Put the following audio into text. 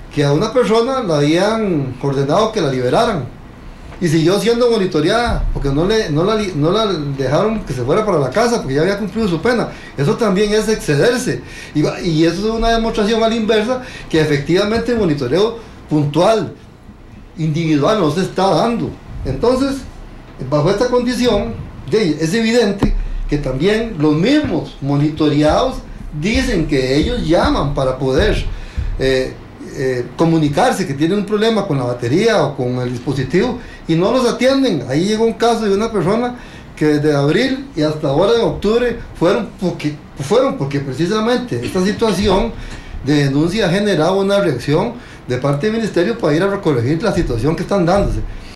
que a una persona la habían ordenado que la liberaran y siguió siendo monitoreada porque no la dejaron que se fuera para la casa porque ya había cumplido su pena. Eso también es excederse, y eso es una demostración a la inversa que efectivamente el monitoreo puntual, individual, no se está dando. Entonces, bajo esta condición, es evidente que también los mismos monitoreados dicen que ellos llaman para poder comunicarse que tienen un problema con la batería o con el dispositivo y no los atienden. Ahí llegó un caso de una persona que desde abril y hasta ahora en octubre fueron porque precisamente esta situación de denuncia ha generado una reacción de parte del ministerio para ir a corregir la situación que están dándose.